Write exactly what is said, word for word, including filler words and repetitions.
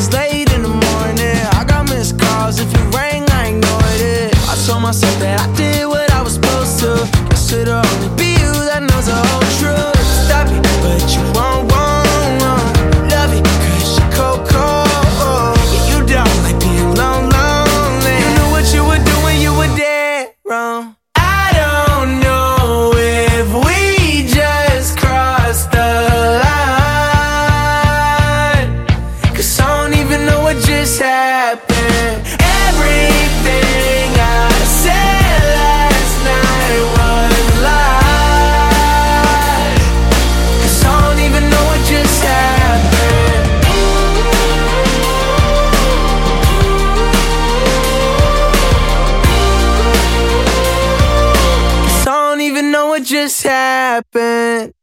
it's late in the morning. I got missed calls, if you rang, I ignored it. I told myself that I did what I was supposed to. Guess it'll only be you that knows the whole truth. Stop it, but you won't, won't, won't. Love it, cause you're cold, cold. Yeah, you don't like being alone, lonely. You knew what you were doing, you were dead wrong. I don't know if we just crossed the line, cause I don't even know what just happened. Everything I said last night was lies, cause I don't even know what just happened. Cause I don't even know what just happened.